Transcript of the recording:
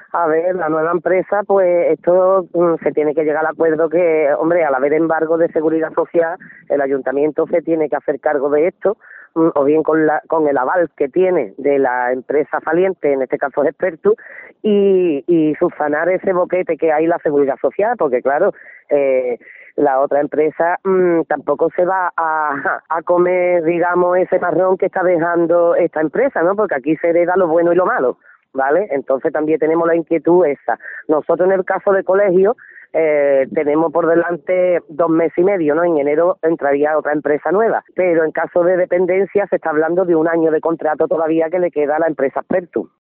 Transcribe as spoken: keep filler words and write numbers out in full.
A ver, la nueva empresa, pues esto mm, se tiene que llegar al acuerdo que, hombre, al haber embargo de seguridad social, el ayuntamiento se tiene que hacer cargo de esto, mm, o bien con, la, con el aval que tiene de la empresa saliente, en este caso es Expertus, y, y subsanar ese boquete que hay la seguridad social, porque claro, eh, la otra empresa mmm, tampoco se va a, a comer, digamos, ese marrón que está dejando esta empresa, ¿no? Porque aquí se hereda lo bueno y lo malo, ¿vale? Entonces también tenemos la inquietud esa. Nosotros en el caso de colegio eh, tenemos por delante dos meses y medio, ¿no? En enero entraría otra empresa nueva, pero en caso de dependencia se está hablando de un año de contrato todavía que le queda a la empresa Expertus.